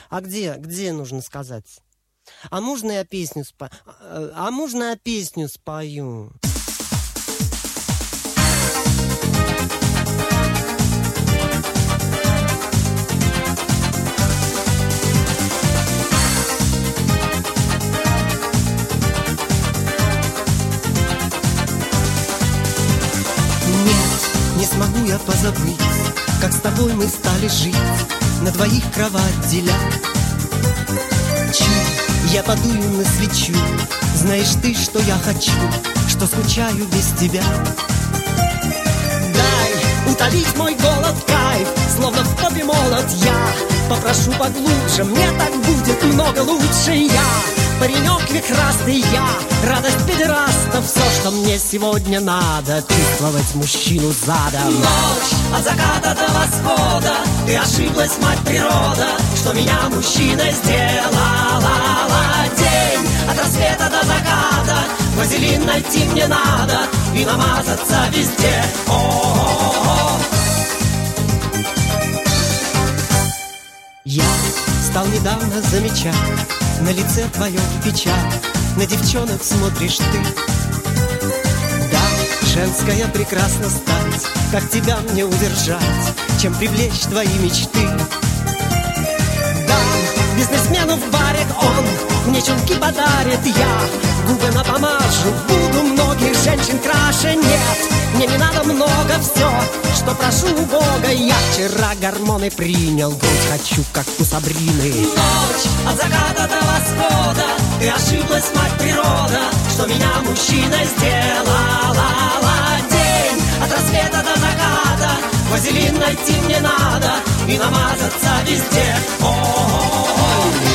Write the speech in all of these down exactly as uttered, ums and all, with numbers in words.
А где, где нужно сказать? А можно я песню спою? А можно я песню спою? Не смогу я позабыть, как с тобой мы стали жить, на двоих кровать деля. Чуть я подую на свечу, знаешь ты, что я хочу, что скучаю без тебя. Дай утолить мой голод, кайф, словно в топе молот. Я попрошу поглубже, мне так будет много лучше. Я паренек вихрастый, я радость педерастов. Все, что мне сегодня надо, чувствовать мужчину задом. Ночь от заката до восхода, ты ошиблась, мать природа, что меня мужчиной сделала. День от рассвета до заката, вазелин найти мне надо и намазаться везде. О-о-о-о. Я стал недавно замечать на лице твоем печаль, на девчонок смотришь ты. Да, женская прекрасно стать, как тебя мне удержать, чем привлечь твои мечты. Да, бизнесмену в баре он мне чулки подарит. Я губы напомажу, буду многих женщин краше. Нет, мне не надо много, все, что прошу у Бога. Я вчера гормоны принял, грудь хочу, как у Сабрины. Ночь от заката до восхода, ты ошиблась, мать природа, что меня мужчиной сделала. День от рассвета до заката, вазелин найти мне надо и намазаться везде. О-о-о-о.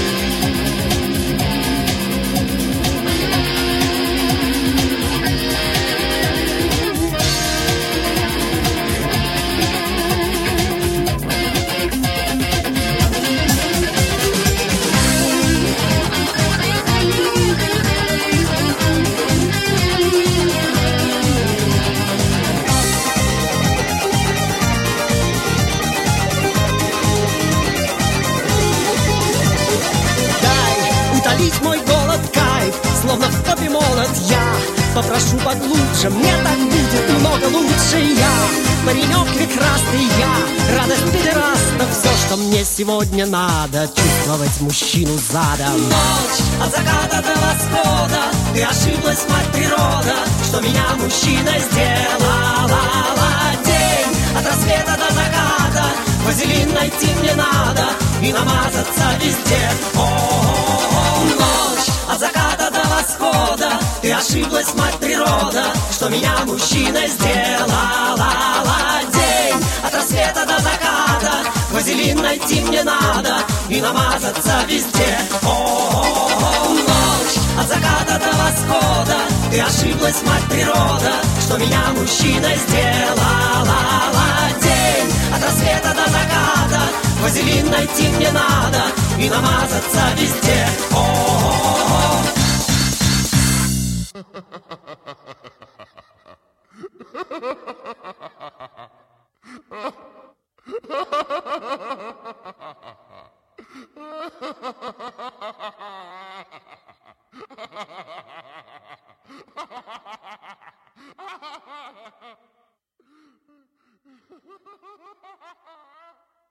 Мой голод, кайф, словно в топе молот. Я попрошу поглубже, мне так будет много лучше. Я паренек вихрастый, я радость педерастов. Все, что мне сегодня надо, чувствовать мужчину задом. Ночь от заката до восхода, ты ошиблась, мать природа, что меня мужчиной сделала. День от рассвета до заката, вазелин найти мне надо и намазаться везде. О-о-о-о. Ночь от заката до восхода, ты ошиблась, мать природа, что меня мужчиной сделала. День от рассвета до заката, вазелин найти мне надо и намазаться везде. О-о-о-о. Ночь от заката до восхода, ты ошиблась, мать природа, что меня мужчиной сделала. День от рассвета до заката, вазелин найти мне надо и намазаться везде. О-о-о.